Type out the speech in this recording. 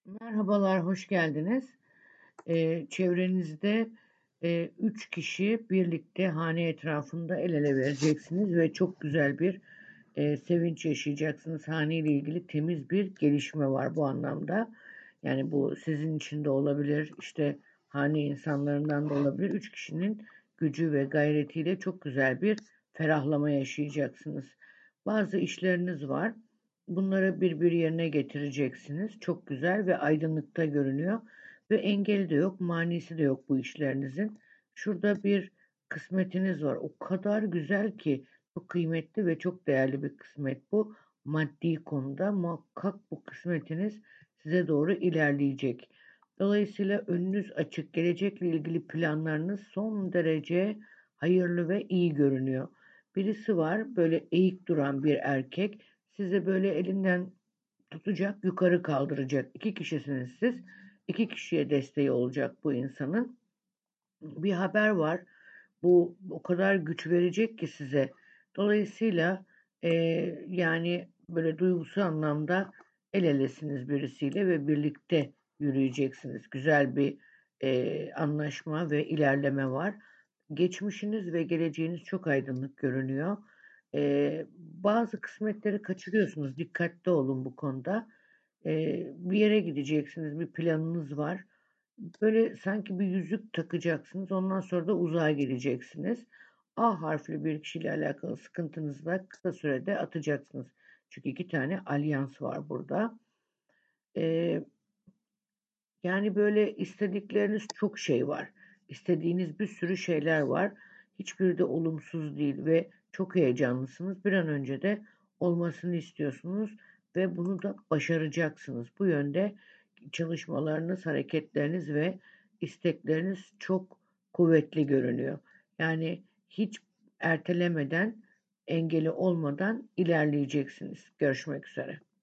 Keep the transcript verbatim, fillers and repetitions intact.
Merhabalar, hoş geldiniz. Eee, çevrenizde eee, üç kişi birlikte hane etrafında el ele vereceksiniz ve çok güzel bir eee, sevinç yaşayacaksınız. Hane ile ilgili temiz bir gelişme var bu anlamda. Yani bu sizin için de olabilir, işte hane insanlarından da olabilir. Üç kişinin gücü ve gayretiyle çok güzel bir ferahlama yaşayacaksınız. Bazı işleriniz var. Bunları bir yerine getireceksiniz. Çok güzel ve aydınlıkta görünüyor. Ve engeli de yok, manisi de yok bu işlerinizin. Şurada bir kısmetiniz var. O kadar güzel ki çok kıymetli ve çok değerli bir kısmet bu. Maddi konuda muhakkak bu kısmetiniz size doğru ilerleyecek. Dolayısıyla önünüz açık, gelecekle ilgili planlarınız son derece hayırlı ve iyi görünüyor. Birisi var, böyle eğik duran bir erkek. Size böyle elinden tutacak, yukarı kaldıracak. İki kişisiniz siz. İki kişiye desteği olacak bu insanın. Bir haber var. Bu o kadar güç verecek ki size. Dolayısıyla eee, yani böyle duygusal anlamda el elesiniz birisiyle ve birlikte yürüyeceksiniz. Güzel bir eee, anlaşma ve ilerleme var. Geçmişiniz ve geleceğiniz çok aydınlık görünüyor. Eee, bazı kısmetleri kaçırıyorsunuz. Dikkatli olun bu konuda. Eee, bir yere gideceksiniz, bir planınız var. Böyle sanki bir yüzük takacaksınız. Ondan sonra da uzağa gideceksiniz. A harfli bir kişiyle alakalı sıkıntınızı da kısa sürede atacaksınız. Çünkü iki tane alyans var burada. Ee, Yani böyle istedikleriniz çok şey var. İstediğiniz bir sürü şeyler var. Hiçbiri de olumsuz değil ve çok heyecanlısınız. Bir an önce de olmasını istiyorsunuz ve bunu da başaracaksınız. Bu yönde çalışmalarınız, hareketleriniz ve istekleriniz çok kuvvetli görünüyor. Yani hiç ertelemeden, engeli olmadan ilerleyeceksiniz. Görüşmek üzere.